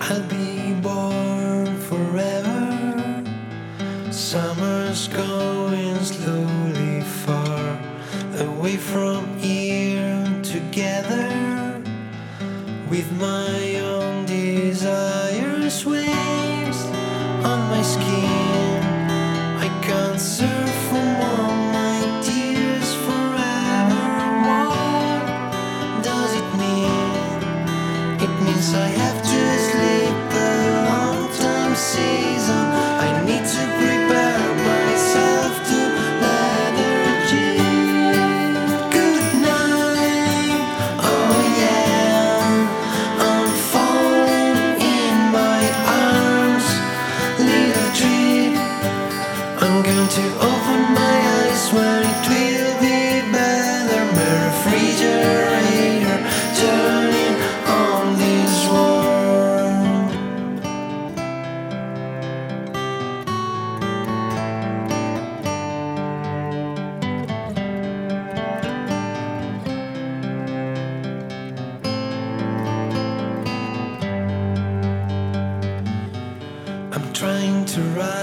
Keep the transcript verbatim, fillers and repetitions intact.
I'll be born forever. Summer's going slowly far away from here, together with my own desires. Waves on my skin, I can't surf from all my tears forever. What does it mean? It means I have to sleep a long time season. I need to prepare myself to lethargy. Good night, oh yeah, I'm falling in my arms. Little tree, I'm going to open my eyes when it will be better. My refrigerator turning on this world. I'm trying to write